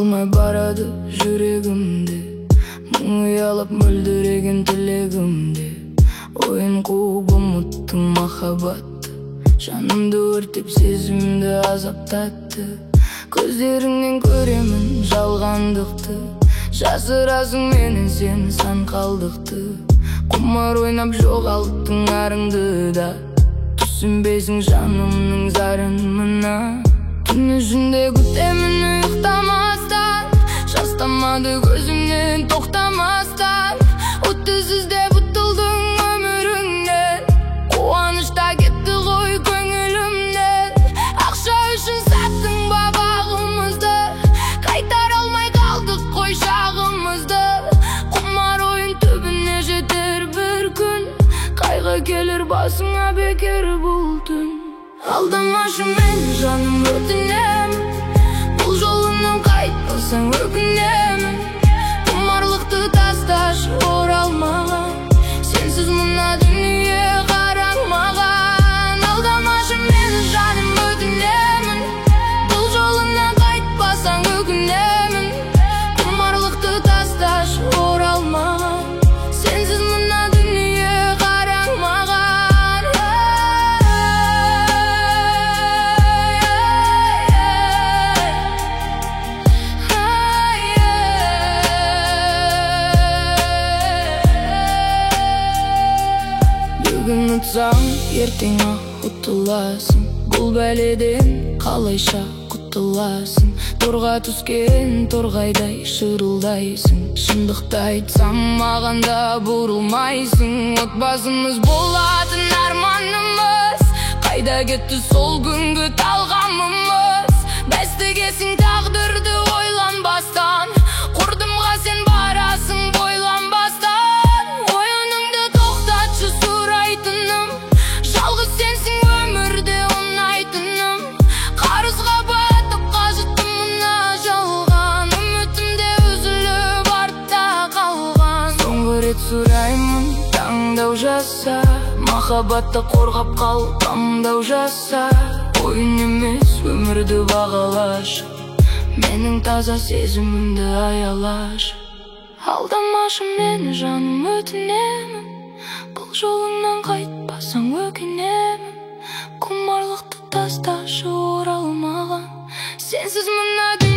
алмай барады жүрегімді, мұң ұялап мөлдіреген тілегімде. Ойын қуып ұмыттың махаббатты, жанымды өртеп сезімді азаптатты. Көздеріңнен көремін жалғандықты, жасырасың менен сен сан қалдықты. Құмар ойнап жоғалттың арыңды да, түсінбейсің жанымның зарын мына. Түн ішінде күтемін ұйықтамастан, жастамады көзімнен тоқтамастан. Отсыз іздеп ұтылдың өміріңнен, қуанышта кетті ғой көңілімнен. Ақша үшін саттың ба бағымызды, қайтара алмай қалдық қой шағымызды. Құмар ойын түбіне жетер бір күн, қайғы келер басыңа бекер бұл түн. Алдамашы мен жаным өтінемін, бұл жолыңнан қайтпасаң өкінемін. Құмарлықты тасташы оралмаған, сенсіз мына дүние қараңмаған. Алдамашы мен жаным өтінемін, бұл жолыңнан қайтпасаң өкінемін. Құмарлықты тасташы оралмаған, сенсіз мына дүние қараңмаған. Бүгін ұтсаң, ертең ұтыласың, бұл бәледен қалайша құтыласың. Торға түскен торғайдай шырылдайсың, шындықты айтсам маған да бұрылмайсың. Отбасымыз болатын арманымыз, қайда кетті сол күнгі талғамымыз. Бәстігесің тағдырды ойланбастан, құрдымға сен барасың бойланбастан. Ойыныңды тоқтатшы сұрайтыным, жалғыз сенсің өмірде ұнайтыным. Қарызға батып қажыттым мына жалған, үмітімде үзіліп артта қалған. Соңғы рет сұраймын, таңдау жаса, махаббатты қорғап қал, таңдау жаса. Ойын емес өмірді бағалашы, менің таза сезімімді аялашы. Алдамашы мені жаным өтінемін, бұл жолыңнан қайтпасаң өкінемін. Құмарлықты тасташы оралмаған, сенсіз мына дүние